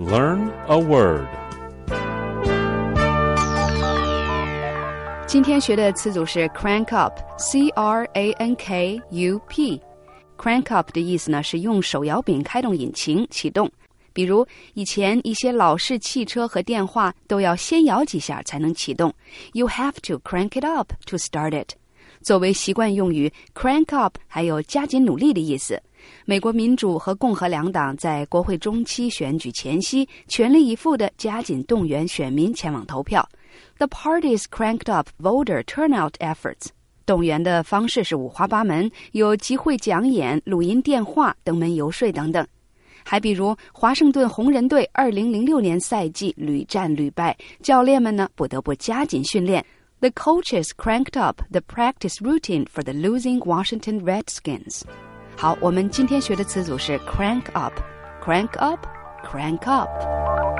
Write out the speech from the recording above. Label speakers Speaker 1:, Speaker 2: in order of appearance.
Speaker 1: Learn a word.
Speaker 2: 今天学的词组是 crank up, C-R-A-N-K-U-P. Crank up 的意思呢是用手摇柄开动引擎启动。比如以前一些老式汽车和电话都要先摇几下才能启动。You have to crank it up to start it. 作为习惯用语 crank up 还有加紧努力的意思。美国民主和共和两党在国会中期选举前夕全力以赴地加紧动员选民前往投票。The parties cranked up voter turnout efforts. 动员的方式是五花八门，有集会讲演、录音电话、登门游说等等。还比如华盛顿红人队2006年赛季屡战屡败，教练们呢不得不加紧训练。The coaches cranked up the practice routine for the losing Washington Redskins. 好，我们今天学的词组是 crank up. Crank up, crank up.